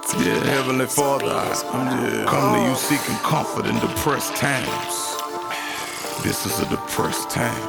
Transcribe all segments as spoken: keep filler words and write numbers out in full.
Yeah, Heavenly Father, I I'm come to you seeking comfort in depressed times. This is a depressed time.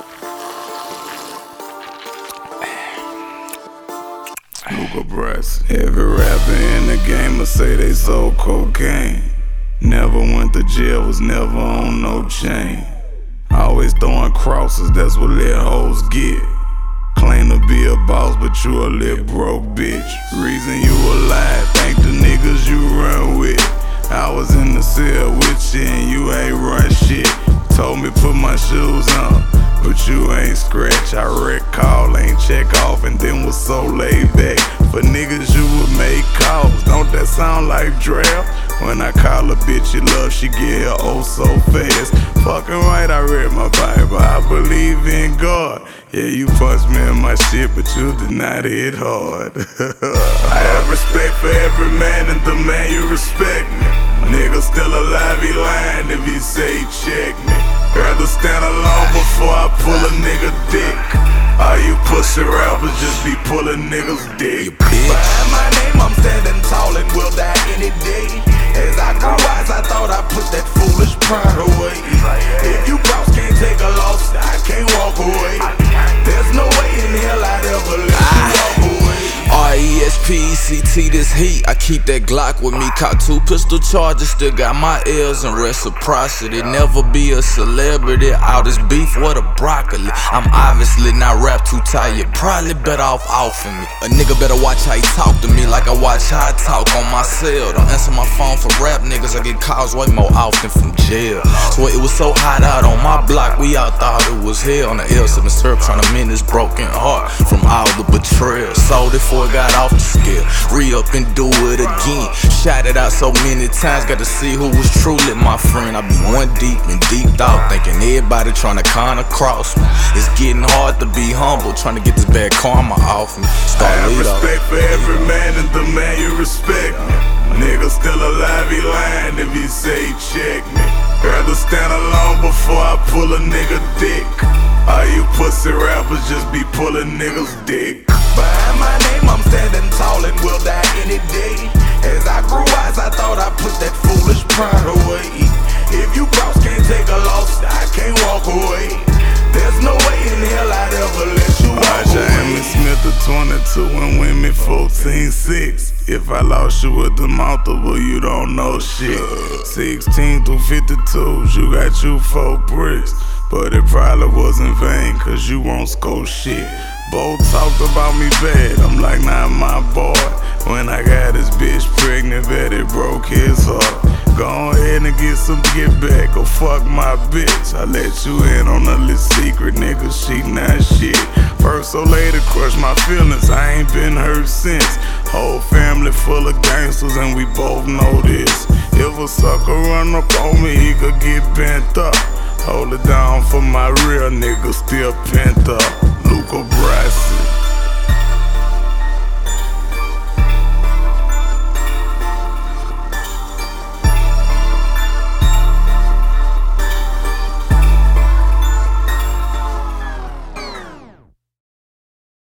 Luca Brasi. Every rapper in the game will say they sold cocaine. Never went to jail, was never on no chain. Always throwing crosses, that's what little hoes get. Claim to be a boss, but you a little broke bitch. Reason you alive, thank the niggas you run with. I was in the cell with you and you ain't run shit. Told me put my shoes on, but you ain't scratch. I recall, ain't check off, and then was so laid back. For niggas you would make calls, don't that sound like draft? When I call a bitch you love, she get here oh so fast. Fucking right, I read my Bible, I believe in God. Yeah, you punched me in my shit, but you did not hit hard. I have respect for every man, and the man you respect me. Nigga still alive, he lying if he say he check me. Rather stand alone before I pull a nigga dick. All you pussy rappers just be pulling niggas dick. Behind my name I'm standing tall and will die any day. As I grew wise I thought I put that foolish pride away. If you cross can't take a loss, I can't walk away. There's no way in hell I'd ever let you walk away. R E S P E C T, this heat, I keep that Glock with me. Caught two pistol charges, still got my L's in reciprocity. Never be a celebrity, all this beef, what a broccoli. I'm obviously not rap too tired, probably better off offing me. A nigga better watch how he talk to me, like I watch how I talk on my cell. Don't answer my phone for rap niggas, I get calls way more often from jail. So it was so hot out on my block, we all thought it was hell. On the L seven syrup, trying to mend this broken heart from all the betrayal. Sold it for it got off the scale, re-up and do it again. Shot it out so many times, got to see who was truly my friend. I be one deep and deep out, thinking everybody trying to kinda cross me. It's getting hard to be humble, trying to get this bad karma off me. Start I have respect for every man, and the man you respect me. Nigga still alive, he lying if he say he check me. Rather stand alone before I pull a nigga dick. All you pussy rappers just be pulling niggas dick. Behind my name I'm standing tall and will die any day. As I grew wise I thought I put that foolish pride away. If you cross can't take a loss, I can't walk away. There's no way in hell I'd ever let you walk away. Amy Smith a twenty-two and Women fourteen six. If I lost you with the multiple, you don't know shit. Sixteen through fifty-twos, you got you four bricks. But it probably wasn't vain, cause you won't score shit. Both talked about me bad, I'm like, not my boy. When I got this bitch pregnant, bet it broke his heart. Go ahead and get some get back, or fuck my bitch. I let you in on a little secret, nigga, she not shit. First so later crush my feelings, I ain't been hurt since. Whole family full of gangsters and we both know this. If a sucker run up on me, he could get bent up. Hold it down for my real nigga, still pent up. Luca Brasi.